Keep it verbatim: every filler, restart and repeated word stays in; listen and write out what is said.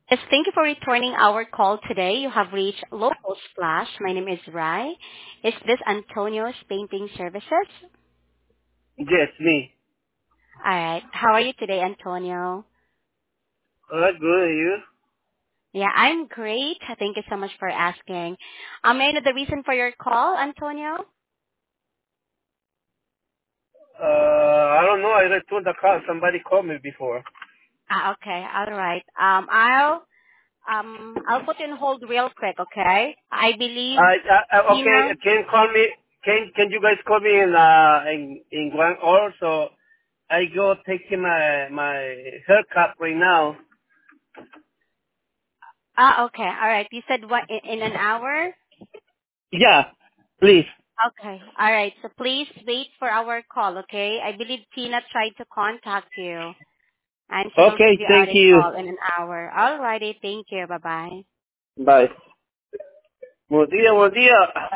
Yes, thank you for returning our call today. You have reached Local Splash. My name is Rai. Is this Antonio's Painting Services? Yes, me. All right. How are you today, Antonio? Uh, good, and you? Yeah, I'm great. Thank you so much for asking. Um, may I know the reason for your call, Antonio? Uh, I don't know. I returned the call. Somebody called me before. Ah, okay. All right. Um, I'll um I'll put you on hold real quick, okay? I believe I, I, I okay. Tina. Can you call me? Can Can you guys call me in uh in in one hour? So I go taking my my haircut right now. Ah, okay. All right. You said what in, in an hour? Yeah, please. Okay. All right. So please wait for our call, okay? I believe Tina tried to contact you, and she will give Okay, you out thank a you. call in an hour. All righty. Thank you. Bye-bye. Bye. Buen día, buen día.